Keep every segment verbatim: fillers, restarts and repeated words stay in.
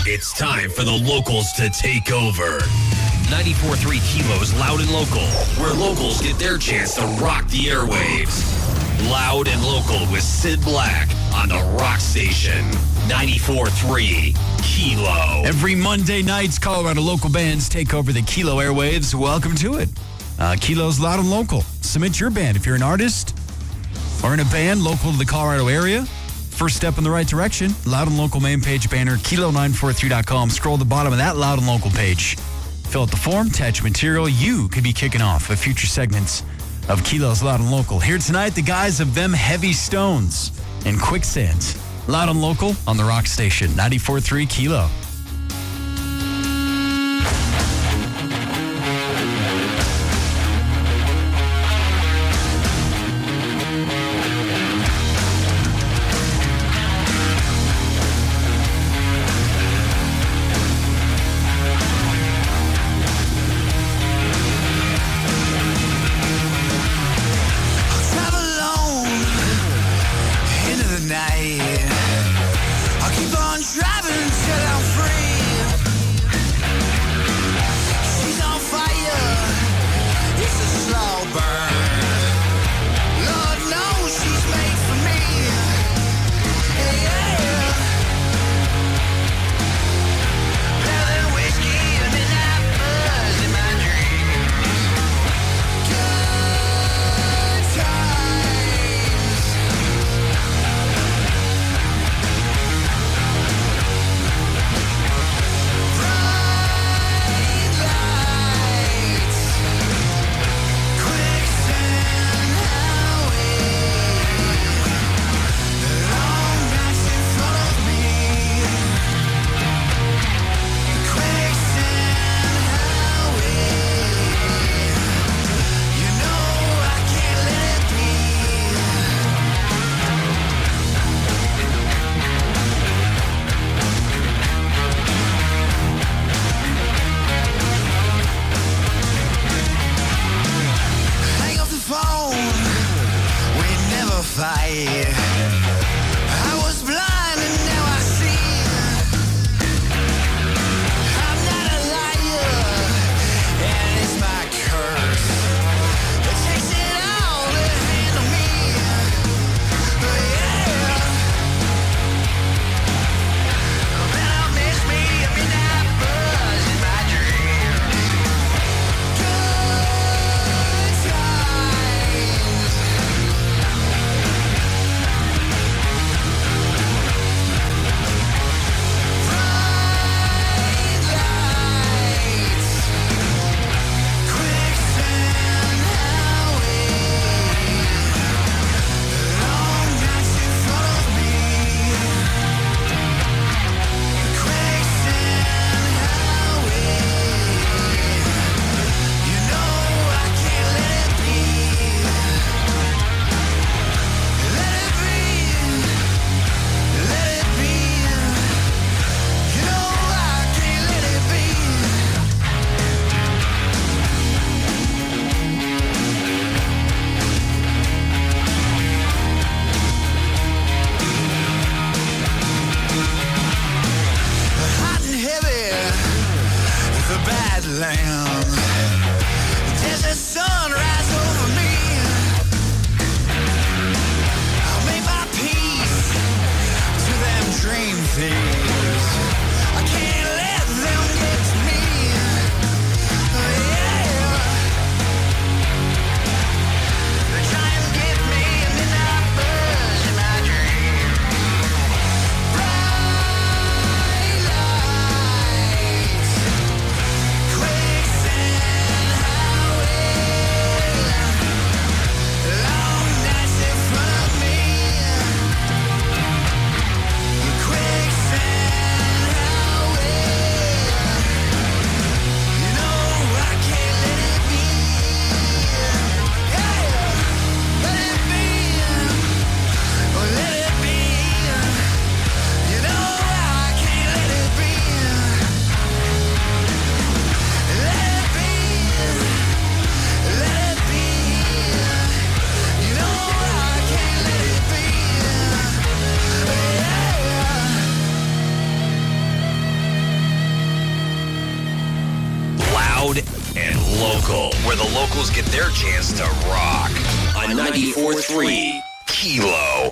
It's time for the locals to take over. ninety-four point three Kilo's Loud and Local, where locals get their chance to rock the airwaves. Loud and Local with Sid Black on the Rock Station. ninety-four point three Kilo. Every Monday nights, Colorado local bands take over the Kilo airwaves. Welcome to it. Uh, Kilo's Loud and Local. Submit your band if you're an artist or in a band local to the Colorado area. First step in the right direction. Loud and Local main page banner, kilo nine four three dot com. Scroll to the bottom of that Loud and Local page. Fill out the form, attach material. You could be kicking off of future segments of Kilo's Loud and Local. Here tonight, the guys of Them Heavy Stones and Quicksand. Loud and Local on the Rock Station, ninety-four point three Kilo. Loud and local, where the locals get their chance to rock. On ninety-four point three Kilo.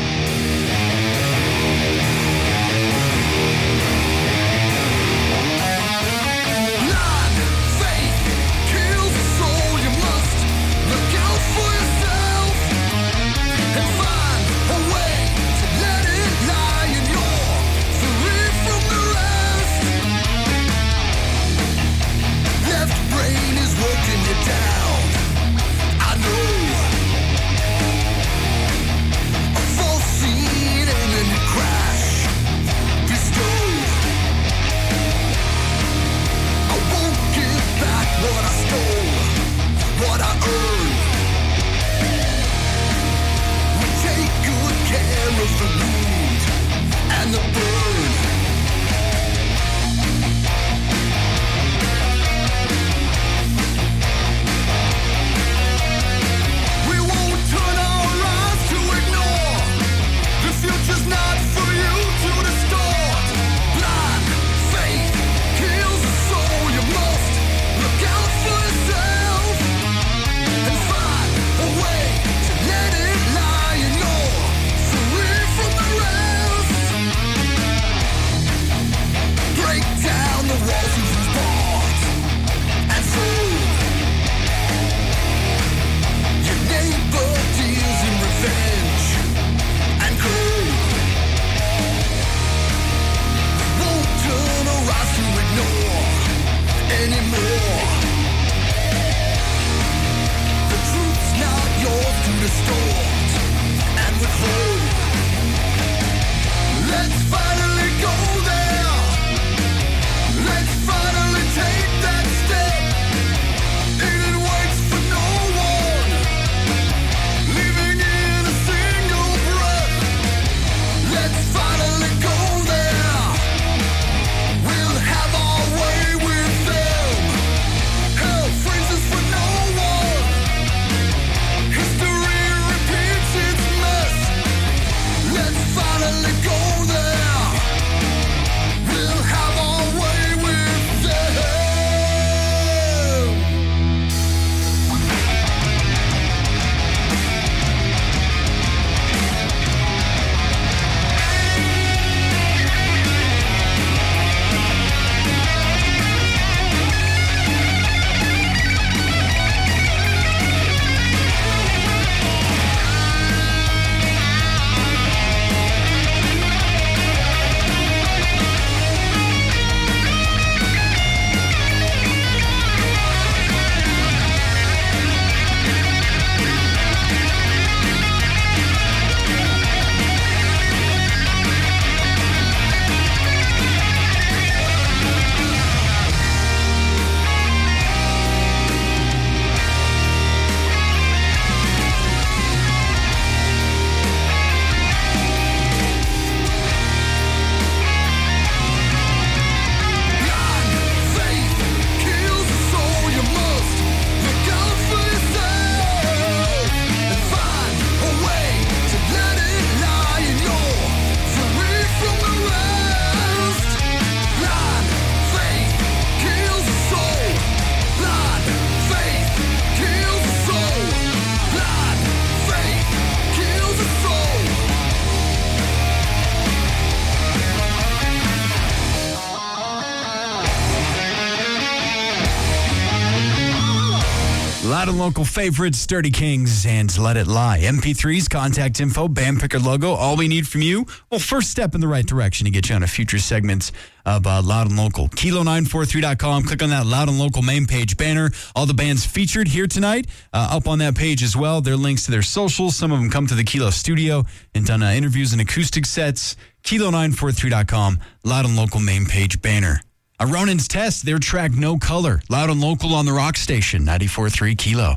Loud and local favorites, Sturdy Kings and Let It Lie. M P threes, contact info, band picker logo. All we need from you, well, first step in the right direction to get you on a future segment of uh, Loud and Local. Kilo nine four three dot com. Click on that Loud and Local main page banner. All the bands featured here tonight uh, up on that page as well. Their links to their socials. Some of them come to the Kilo studio and done uh, interviews and acoustic sets. Kilo nine four three dot com. Loud and Local main page banner. A Ronan's Test, their track No Color. Loud and Local on the rock station, ninety-four point three Kilo.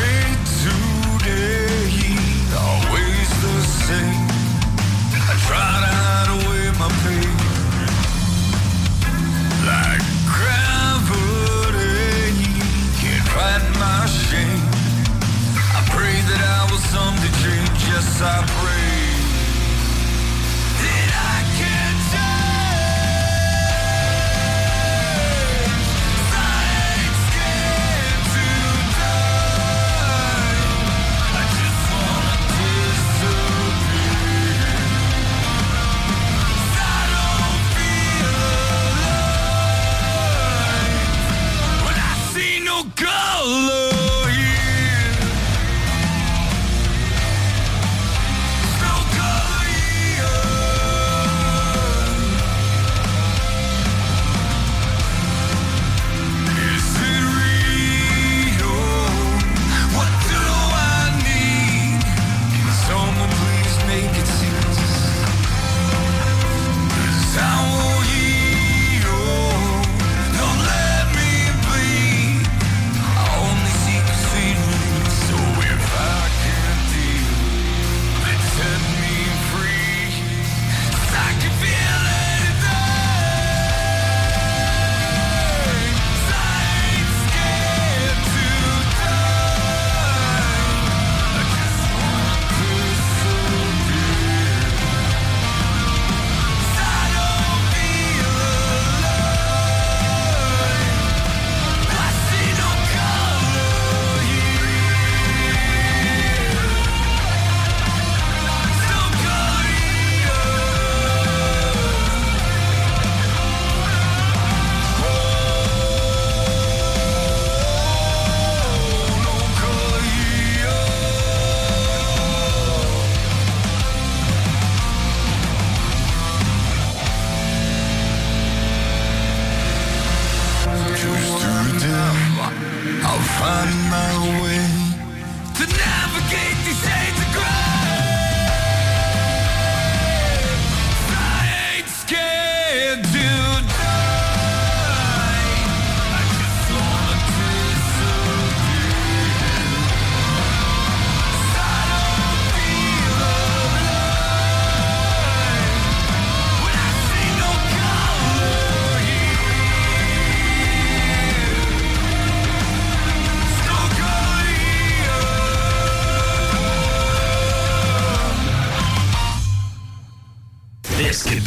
Try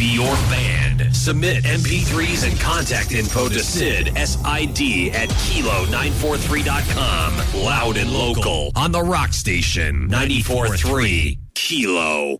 be your band. Submit M P threes and contact info to Sid, S I D, at kilo nine four three dot com. Loud and local on the Rock Station. ninety-four point three Kilo.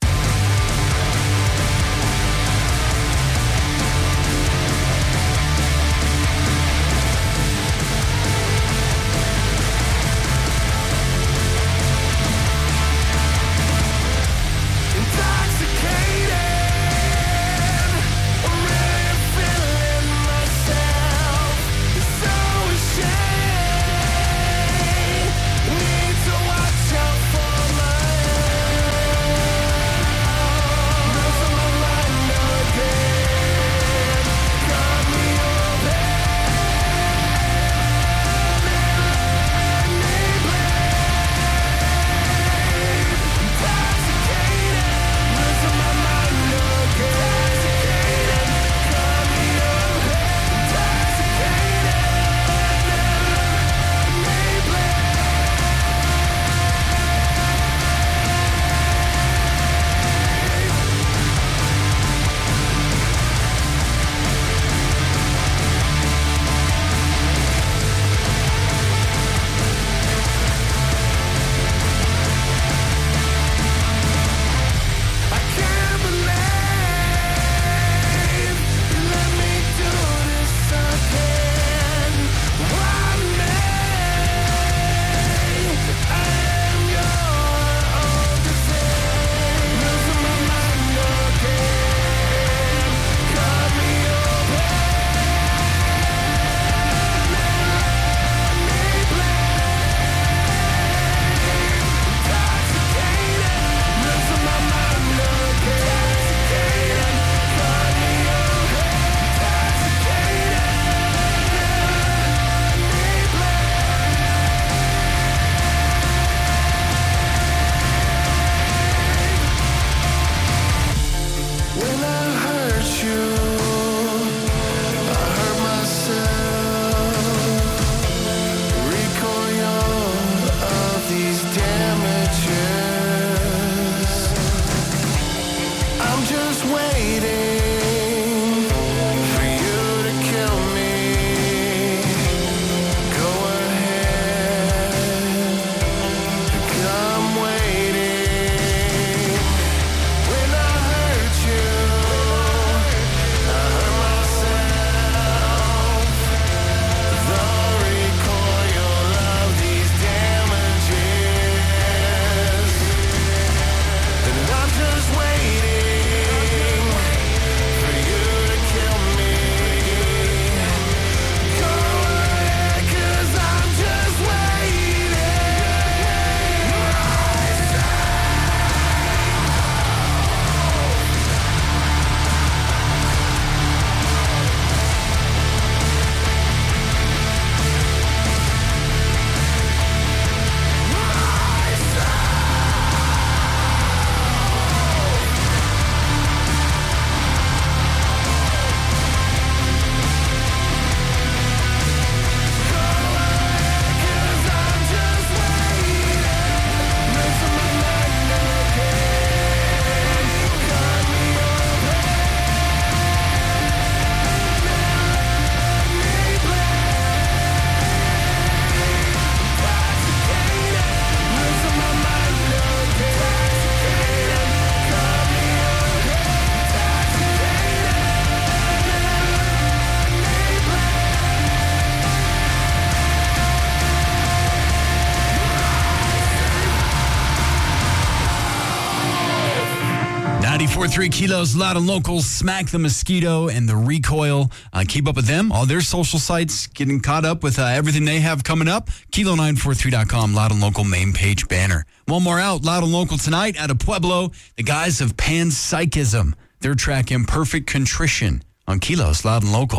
ninety-four point three Kilos, Loud and Local, Smack the Mosquito, and The Recoil. Uh, keep up with them, all their social sites, getting caught up with uh, everything they have coming up. kilo nine four three dot com, Loud and Local main page banner. One more out, Loud and Local tonight out of Pueblo, the guys of Panpsychism. Their track Imperfect Contrition on Kilos, Loud and Local.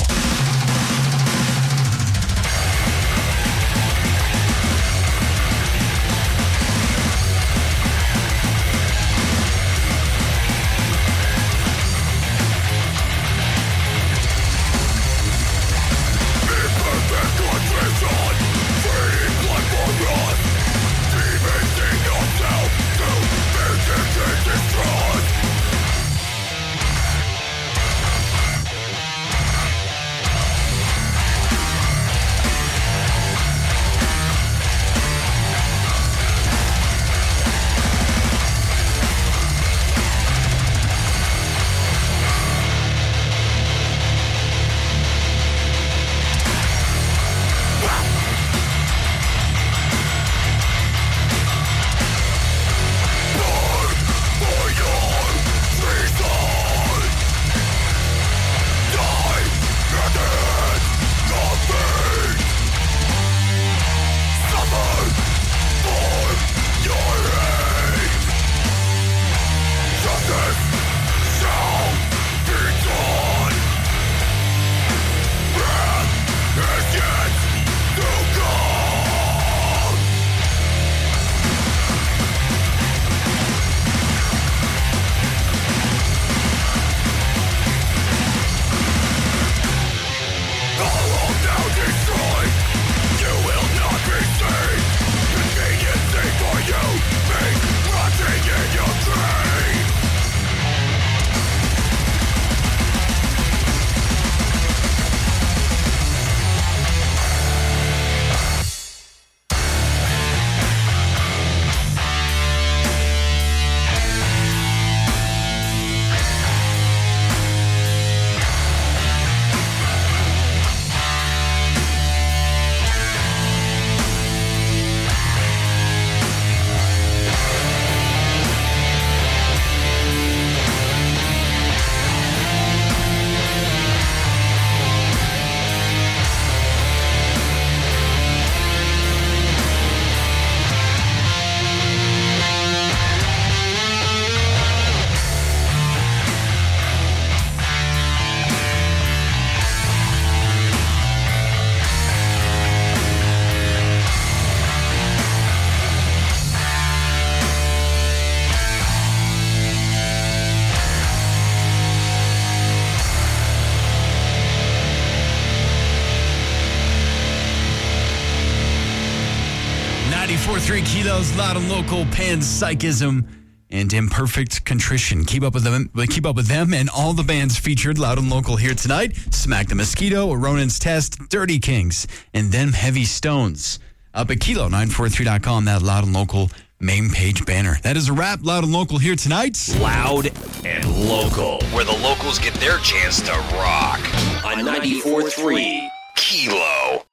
ninety-four point three Kilos, loud and local, panpsychism, and imperfect contrition. Keep up with them. Keep up with them and all the bands featured loud and local here tonight. Smack the Mosquito, Ronin's Test, Dirty Kings, and Them Heavy Stones. Up at kilo nine forty-three dot com, that loud and local main page banner. That is a wrap. Loud and local here tonight. Loud and local, where the locals get their chance to rock on ninety-four point three Kilo.